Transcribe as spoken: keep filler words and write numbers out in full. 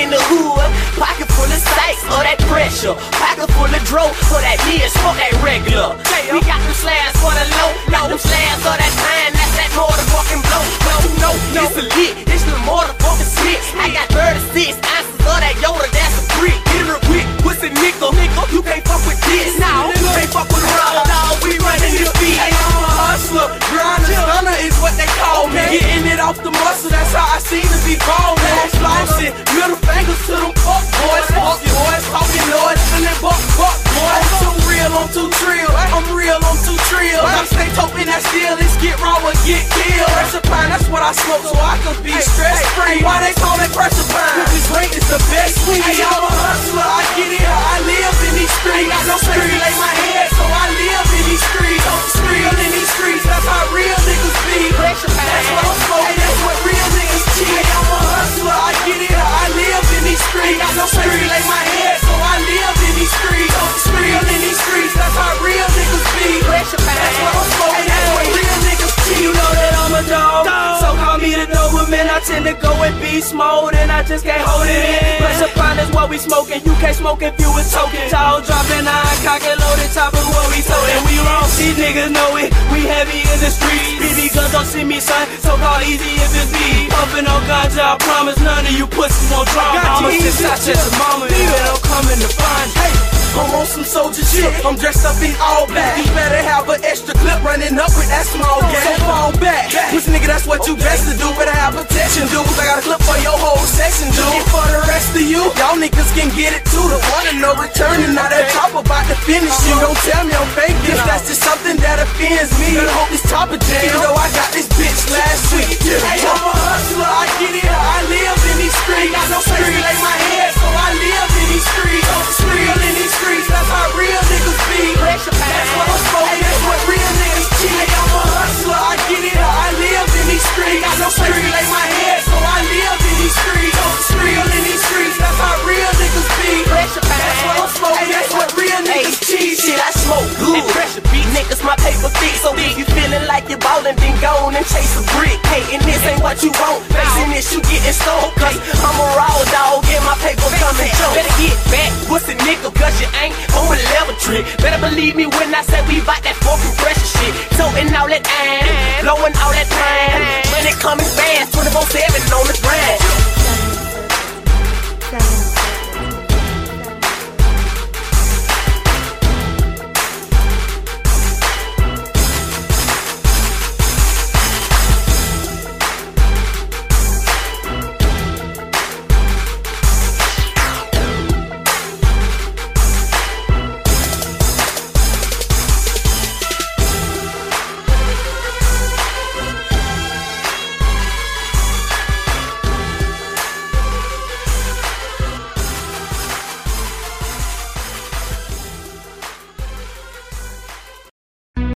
in the hood, pocket full of sykes, or that pressure. Pocket full of dro, or that beer, smoke that regular. We got them slabs for the low, got them slabs for that time, that's that motherfucking blow. But you know, it's a lit, it's the motherfucking shit. I got thirty-six ounces of that Yoda, that's a brick. Get her quick, pussy nickel, nickel, you can't fuck with this. No, you can't fuck with raw dog, we running the beat. Hey, I'm a hustler, grinder, stunner is what they call me. Getting it off the muscle, that's how I seem to be ballin'. I'm flossing, middle fingers to them fuck boys, fuck boys, talking noise, feeling buck, buck boys. I'm too real, I'm too trill, I'm real, I'm too trill. I stay toting that steel, let's get raw or get killed. Pressure pine, that's what I smoke so I can be stress free. Why they call it pressure pine? Cause this drink is the best weed. Hey, I'm a hustler, I get it, I live in these streets. Got no place to lay my head, so I live in these streets. I'm real in these streets, that's how real niggas be. Pressure pine, that's what I'm smoking, that's what real niggas cheat. Hey, I'm a hustler, I get it, I live in these streets. Got no place to lay my head, so I live in these streets. I'm real in these streets, that's how real niggas be. Pressure pine, that's what I'm smoking, that's what real niggas cheat. You know that I'm a dog, so call me the Doberman. I tend to go in beast mode and I just can't hold it in. Pressure pine is what we smoking, you can't smoke if you was token. Tall dropping, iron cock and loaded, top of what we toting. We wrong, these niggas know it, we heavy in the streets. B B guns don't see me, son, so call easy if it's me. Pumping on ganja, I promise none of you pussies won't drop. Mama since I checked the mama, you don't come in to find. Hey, I'm on some soldier shit, I'm dressed up in all black. You better have an extra clip running up with that small gas. So fall back, pussy nigga, that's what you best to do. Better have protection, dudes. I got a clip for your whole section, dude. And for the rest of you, y'all niggas can get it too. The one and no returning, now that top about to finish you. Don't tell me I'm fake, if that's just something that offends me. Better hope this top of jam, even though I got this bitch last week. Hey, I'm a hustler, I get it, I live in these streets. Got no place to lay my head, so I live in these streets. I'm real in these streets, that's how real niggas be. That's what I'm smoking, that's what real niggas cheat. Hey, I'm a hustler, I get it, I live in these streets. Got no place to lay my head, so I live in these streets. I'm real in these streets, that's how real niggas be. That's what I'm smoking, that's what real niggas cheat. Shit, I smoke good, pressure beat. Niggas, my paper thick, so if you feeling like you're ballin', then go on and chase a brick. Hey, and this ain't what you want, facing this you getting stoned. Cause I'm a raw dog, and my paper coming jump. Better get back, pussy nigga, cause you ain't on a level trick. Better believe me when I say we bout that fucking pressure shit. Toting all that iron, blowing all that time. Money coming fast, twenty-four seven on the ground.